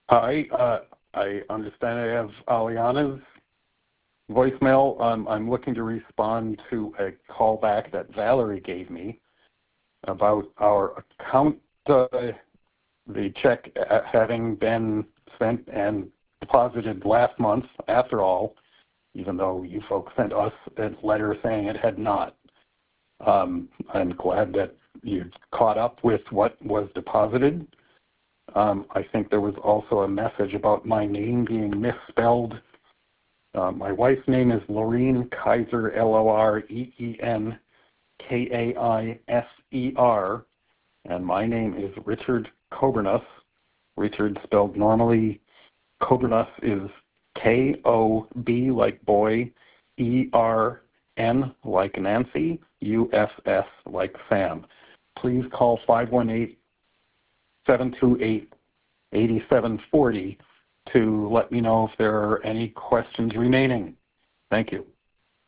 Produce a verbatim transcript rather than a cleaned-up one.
Hi, uh, I understand I have Aliana's voicemail. Um, I'm looking to respond to a callback that Valerie gave me about our account, uh, the check uh, having been sent and deposited last month, after all, even though you folks sent us a letter saying it had not. Um, I'm glad that you caught up with what was deposited. Um, I think there was also a message about my name being misspelled. Uh, my wife's name is Loreen Kaiser, L O R E E N K A I S E R, and my name is Richard Kobernus. Richard spelled normally. Kobernus is K O B like boy, E R N like Nancy, U S S like Sam. Please call five one eight, seven two eight, eight seven four zero to let me know if there are any questions remaining. Thank you.